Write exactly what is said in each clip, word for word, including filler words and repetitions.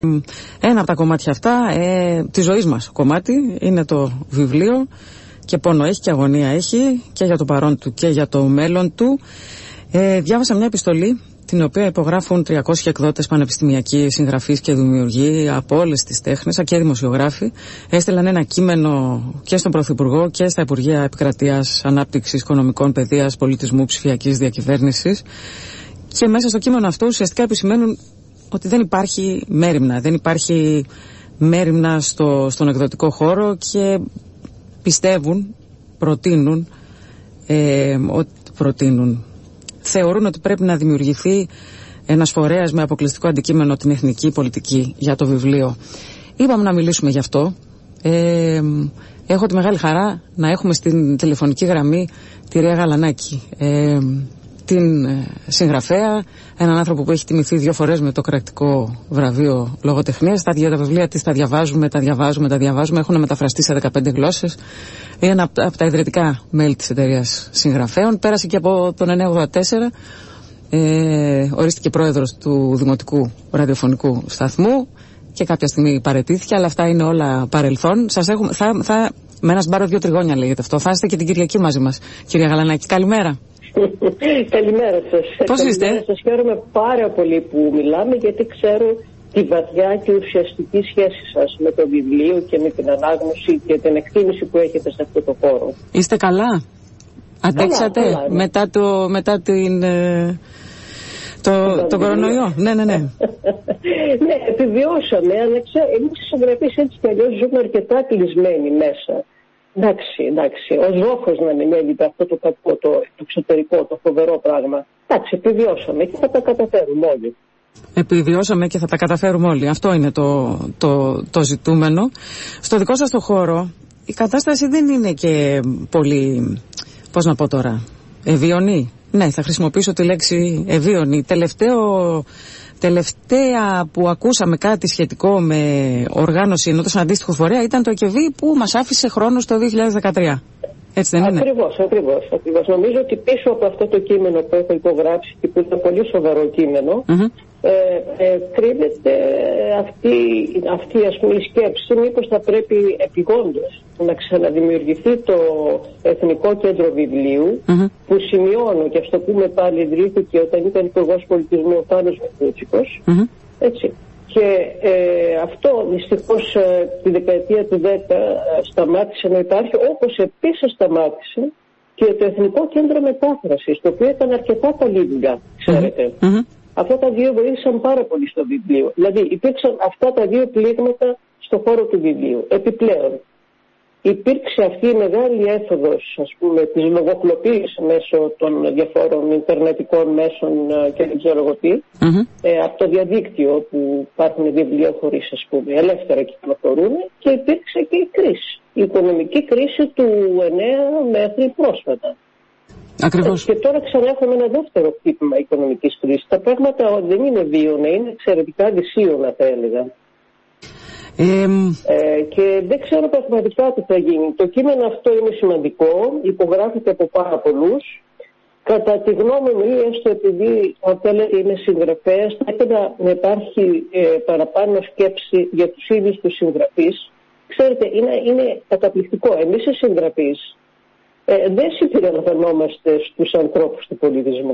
Ένα από τα κομμάτια αυτά ε, της ζωής μας κομμάτι είναι το βιβλίο, και πόνο έχει και αγωνία έχει και για το παρόν του και για το μέλλον του. Ε, διάβασα μια επιστολή την οποία υπογράφουν τριακόσιοι εκδότες, πανεπιστημιακοί, συγγραφείς και δημιουργοί από όλες τις τέχνες και δημοσιογράφοι. Έστειλαν ένα κείμενο και στον Πρωθυπουργό και στα Υπουργεία Επικρατείας, Ανάπτυξης, Οικονομικών, Παιδείας, Πολιτισμού, Ψηφιακής Διακυβέρνησης. Και μέσα στο κείμενο αυτό ουσιαστικά επισημαίνουν ότι δεν υπάρχει μέριμνα, δεν υπάρχει μέριμνα στο, στον εκδοτικό χώρο, και πιστεύουν, προτείνουν, ε, ότι προτείνουν, θεωρούν ότι πρέπει να δημιουργηθεί ένας φορέας με αποκλειστικό αντικείμενο την εθνική πολιτική για το βιβλίο. Είπαμε να μιλήσουμε γι' αυτό. Ε, έχω τη μεγάλη χαρά να έχουμε στην τηλεφωνική γραμμή τη Ρία Γαλανάκη, ε, την συγγραφέα, έναν άνθρωπο που έχει τιμηθεί δύο φορές με το κρατικό βραβείο λογοτεχνίας. Τα δύο βιβλία της τα διαβάζουμε, τα διαβάζουμε, τα διαβάζουμε. Έχουν μεταφραστεί σε δεκαπέντε γλώσσες. Είναι ένα από τα ιδρυτικά μέλη της εταιρείας συγγραφέων. Πέρασε και από τον χίλια εννιακόσια ογδόντα τέσσερα. Ε, ορίστηκε πρόεδρος του Δημοτικού Ραδιοφωνικού Σταθμού και κάποια στιγμή παραιτήθηκε, αλλά αυτά είναι όλα παρελθόν. Σας έχουμε, θα, θα, με ένα σπάρο δύο τριγώνια λέγεται αυτό. Θα είστε και την Κυριακή μαζί μας, κυρία Γαλανάκη. Καλημέρα. Καλημέρα σας. Πώς είστε? Σας χαίρομαι πάρα πολύ που μιλάμε, γιατί ξέρω τη βαθιά και ουσιαστική σχέση σας με το βιβλίο και με την ανάγνωση και την εκτίμηση που έχετε σε αυτό το χώρο. Είστε καλά? Αντέξατε καλά, καλά, ναι. μετά, το, μετά την, το, το, το κορονοϊό? Ναι, ναι, ναι. Ναι, επιβιώσαμε, αλλά ξέρω, εμείς οι συγγραφείς έτσι κι αλλιώς ζούμε αρκετά κλεισμένοι μέσα. Εντάξει, εντάξει. Ο ζόφος να μην έλειπε αυτό το κακό, το, το εξωτερικό, το φοβερό πράγμα. Εντάξει, επιβιώσαμε και θα τα καταφέρουμε όλοι. Επιβιώσαμε και θα τα καταφέρουμε όλοι. Αυτό είναι το, το, το ζητούμενο. Στο δικό σας το χώρο η κατάσταση δεν είναι και πολύ, πώς να πω τώρα, ευίωνη. Ναι, θα χρησιμοποιήσω τη λέξη ευίωνη. Τελευταίο... Τελευταία που ακούσαμε κάτι σχετικό με οργάνωση ενός αντίστοιχου φορέα ήταν το ΕΚΕΒΗ, που μας άφησε χρόνο στο δύο χιλιάδες δεκατρία. Έτσι δεν είναι? Ακριβώς, ακριβώς, ακριβώς. Νομίζω ότι πίσω από αυτό το κείμενο που έχω υπογράψει και που είναι πολύ σοβαρό κείμενο, mm-hmm. ε, ε, κρύβεται αυτή, αυτή ας πούμε, η σκέψη μήπως θα πρέπει επειγόντως να ξαναδημιουργηθεί το Εθνικό Κέντρο Βιβλίου, mm-hmm. που σημειώνω, και ας το πούμε πάλι, ιδρύθηκε όταν ήταν υπουργός πολιτισμού ο Πάνος Μητρούτσικος, mm-hmm. έτσι. Και ε, αυτό δυστυχώς ε, τη δεκαετία του δέκα ε, σταμάτησε να υπάρχει, όπως επίσης σταμάτησε και το Εθνικό Κέντρο Μετάφρασης, το οποίο ήταν αρκετά καλή δουλειά, ξέρετε. Mm-hmm. Αυτά τα δύο βοήθησαν πάρα πολύ στο βιβλίο. Δηλαδή υπήρξαν αυτά τα δύο πλήγματα στο χώρο του βιβλίου. Επιπλέον, υπήρξε αυτή η μεγάλη έφοδος, ας πούμε, της λογοκλοπής μέσω των διαφόρων ιντερνετικών μέσων και δεν ξέρω εγώ τι, mm-hmm. ε, από το διαδίκτυο που υπάρχουν βιβλιοφορείς, ας πούμε, ελεύθερα κυκλοφορούν, και υπήρξε και η κρίση, η οικονομική κρίση του εννέα μέχρι πρόσφατα. Ακριβώς. Και τώρα ξανά έχουμε ένα δεύτερο χτύπημα οικονομικής κρίσης. Τα πράγματα δεν είναι βίωνα, είναι εξαιρετικά δυσίωνα, θα έλεγα. Ε, ε, και δεν ξέρω πραγματικά τι θα γίνει. Το κείμενο αυτό είναι σημαντικό, υπογράφεται από πάρα πολλούς. Κατά τη γνώμη μου, έστω επειδή αν θέλετε είμαι συγγραφέας, θα έπρεπε να υπάρχει ε, παραπάνω σκέψη για τους ίδιους τους συγγραφείς. Ξέρετε, είναι, είναι καταπληκτικό. Εμείς οι συγγραφείς ε, δεν συμπεριλαμβανόμαστε στους ανθρώπους του πολιτισμού.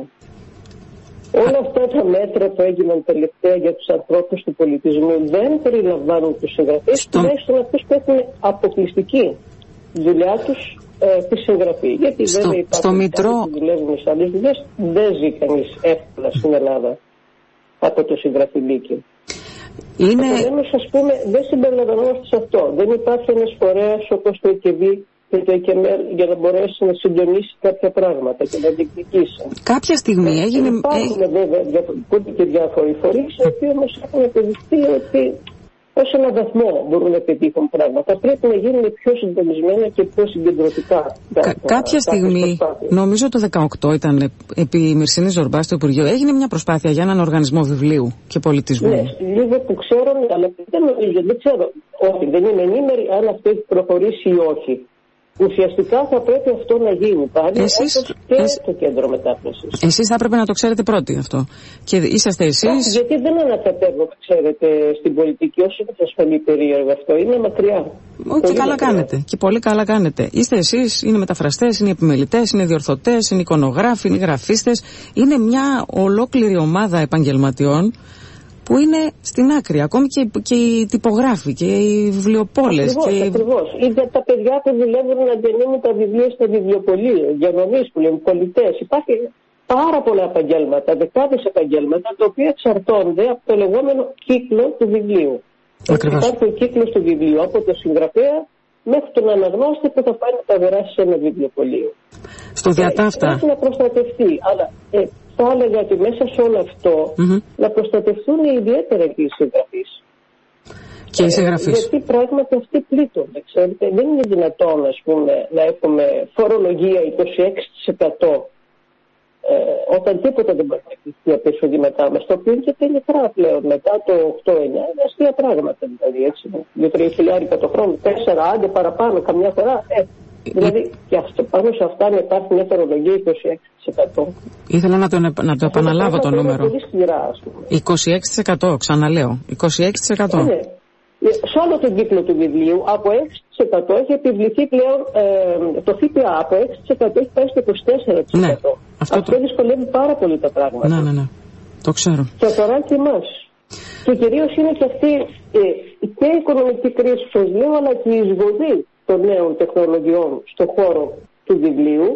Όλα αυτά τα μέτρα που έγιναν τελευταία για τους ανθρώπους του πολιτισμού δεν περιλαμβάνουν τους συγγραφείς, Στο... τουλάχιστον αυτούς που έχουν αποκλειστική δουλειά τους ε, τη συγγραφή. Γιατί Στο... βέβαια υπάρχουν μητρό... που δουλεύουν σε άλλες δουλειές, δεν ζει κανείς εύκολα στην Ελλάδα από το συγγραφή λύκειο. Είναι... Επομένως, ας πούμε, δεν συμπεριλαμβανόμαστε σε αυτό. Δεν υπάρχει ένας φορέας όπως το ΕΚΕΒΗ και το ΕΚΕΜΕΛ για να μπορέσει να συντονίσει κάποια πράγματα και να διεκδικήσει. Κάποια στιγμή ε, έγινε... Υπάρχουν ε... βέβαια και διάφοροι φορείς, οι οποίοι όμως έχουν αποδειχθεί ότι ως έναν βαθμό μπορούν να πετύχουν πράγματα. Πρέπει να γίνουν πιο συντονισμένα και πιο συγκεντρωτικά. Κα, κάποια στιγμή, νομίζω το δεκαοκτώ ήταν, επί Μυρσίνης Ζορμπά στο Υπουργείο, έγινε μια προσπάθεια για έναν οργανισμό βιβλίου και πολιτισμού. Ναι, λίγο που ξέρω, αλλά δεν νομίζω, δεν ξέρω. Όχι, δεν είμαι ενήμερη αν αυτό έχει προχωρήσει ή όχι. ουσιαστικά θα πρέπει αυτό να γίνει πάλι, εσείς, όπως και εσ... το κέντρο μετάφρασης. Εσείς θα έπρεπε να το ξέρετε πρώτοι αυτό. Και είσαστε εσείς... Γιατί δεν ανακατεύομαι, ξέρετε, στην πολιτική, όσο δεν σας φανεί περίεργο αυτό. Είναι μακριά. Όχι, και καλά μακριά. Κάνετε. Και πολύ καλά κάνετε. Είστε εσείς, είναι μεταφραστές, είναι επιμελητές, είναι διορθωτές, είναι εικονογράφοι, είναι γραφίστες. Είναι μια ολόκληρη ομάδα επαγγελματιών που είναι στην άκρη, ακόμη και, και οι τυπογράφοι και οι βιβλιοπόλες. Ακριβώς, και... ακριβώς. Ή για τα παιδιά που δουλεύουν να διανύμουν τα βιβλία στα βιβλιοπωλεία, διανομής που λέμε, πολιτές. Υπάρχει πάρα πολλά επαγγέλματα, δεκάδες επαγγέλματα, τα οποία εξαρτώνται από το λεγόμενο κύκλο του βιβλίου. Ακριβώς. Υπάρχει ο κύκλος του βιβλίου, από το συγγραφέα μέχρι τον αναγνώστη που θα πάει να τα αγοράσει σε ένα βιβλιοπωλείο. Στο διατάφτα. Πρέπει να προστατευτεί, αλλά ε, θα έλεγα ότι μέσα σε όλο αυτό mm-hmm. να προστατευτούν ιδιαίτερα και οι συγγραφείς. Και οι συγγραφείς. Ε, γιατί πράγματι αυτοί πλήττονται, ξέρετε. Δεν είναι δυνατόν, ας πούμε, να έχουμε φορολογία είκοσι έξι τοις εκατό ε, όταν τίποτα δεν μπορεί να κλειστεί από τα εισοδήματά μας, το οποίο είναι και τελικά πλέον μετά το οκτώ εννιά, είναι αστεία πράγματα, δηλαδή, έτσι. δύο τρία χιλιάρικα το χρόνο, τέσσερα, άντε παραπάνω, καμιά φορά, ε, δηλαδή και αυτό, πάνω σε αυτά να υπάρχει μια φορολογία είκοσι έξι τοις εκατό. Ήθελα να το, να το επαναλάβω το νούμερο. Πολύ σκληρά, ας πούμε. είκοσι έξι τοις εκατό, ξαναλέω. είκοσι έξι τοις εκατό. Ναι. Σε όλο τον κύκλο του βιβλίου, από έξι τοις εκατό έχει επιβληθεί πλέον ε, το ΦΠΑ, από έξι τοις εκατό έχει πάει στο είκοσι τέσσερα τοις εκατό. Ναι, αυτό, αυτό το... δυσκολεύει πάρα πολύ τα πράγματα. Ναι, ναι, ναι. Το ξέρω. Και αφορά και εμάς. Και κυρίως είναι και αυτή ε, και η οικονομική κρίση, σας λέω, αλλά και η εισβολή των νέων τεχνολογιών στον χώρο του βιβλίου,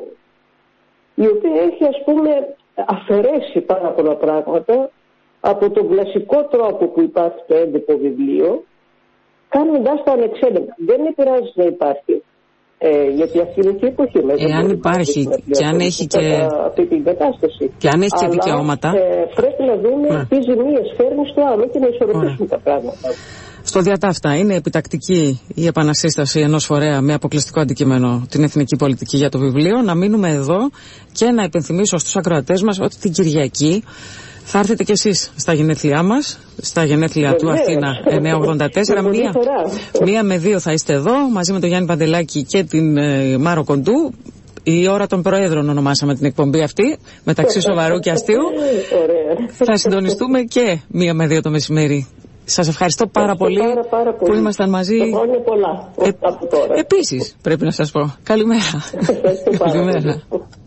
η οποία έχει, ας πούμε, αφαιρέσει πάρα πολλά πράγματα από τον κλασικό τρόπο που υπάρχει το έντυπο βιβλίο, κάνοντας τα ανεξέλεγκτα. Δεν επηρεάζει να υπάρχει, ε, γιατί αυτή είναι και η εποχή. Εάν υπάρχει και αν έχει και... αυτή την κατάσταση. Και αν έχει και αλλά, δικαιώματα. Ε, πρέπει να δούμε ναι. τι ζημίες φέρνει στο άλλο και να ισορροπήσουμε τα πράγματα. Στο διατάφτα είναι επιτακτική η επανασύσταση ενός φορέα με αποκλειστικό αντικείμενο την εθνική πολιτική για το βιβλίο. Να μείνουμε εδώ και να υπενθυμίσω στους ακροατές μας ότι την Κυριακή θα έρθετε κι εσείς στα γενέθλιά μας, στα γενέθλια του Αθήνα εννιακόσια ογδόντα τέσσερα. μία, μία με δύο θα είστε εδώ, μαζί με τον Γιάννη Παντελάκη και την ε, Μάρο Κοντού. Η ώρα των Προέδρων ονομάσαμε την εκπομπή αυτή, μεταξύ σοβαρού και αστείου. Θα συντονιστούμε και μία με δύο το μεσημέρι. Σας ευχαριστώ πάρα πολύ, πάρα, πάρα πολύ που ήμασταν μαζί. Είναι πολλά, ε, από τώρα. Επίσης, πρέπει να σας πω. Καλημέρα. Καλημέρα.